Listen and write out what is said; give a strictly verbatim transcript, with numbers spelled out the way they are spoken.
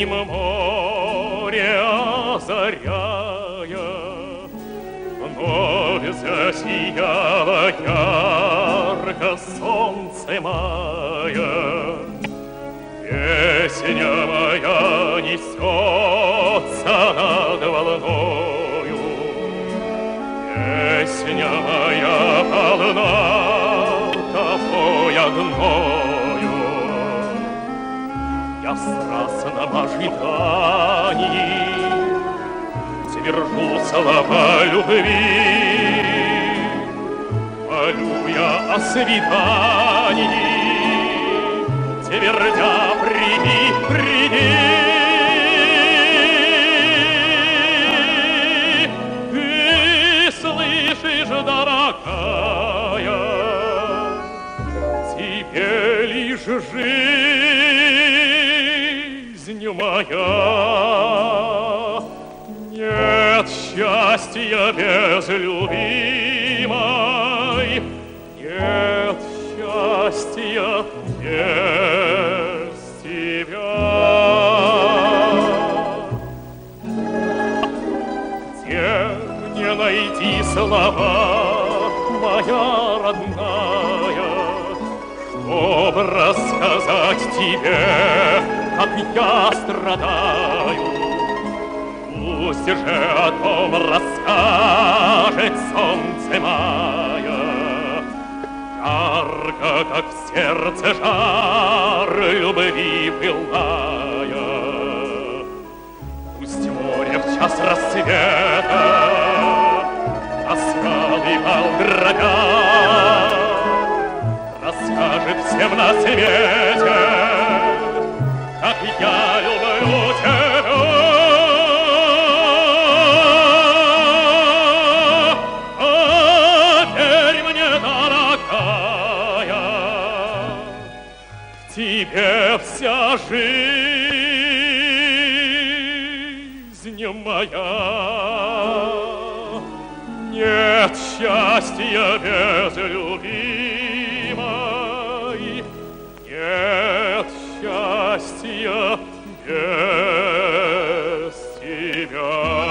синим море озаряя, вновь засияло ярко солнце мая. Песня моя несется над волною, песня моя полна тобой одною. Я в страстном ожидании свержу слова любви, молю я о свидании, твердя приди, приди. Ты слышишь, дорогая, тебе лишь жизнь моя. Нет счастья без любимой, нет счастья без тебя. Где мне найти слова, моя родная, чтоб рассказать тебе, как я страдаю? Пусть же о том расскажет солнце мая, ярко, как в сердце жар любви пылая. Пусть море в час рассвета о скалы пал дробя расскажет всем на свете, как я люблю тебя. А верь мне, дорогая, в тебе вся жизнь моя. Нет счастья без любимой, нет счастья без тебя.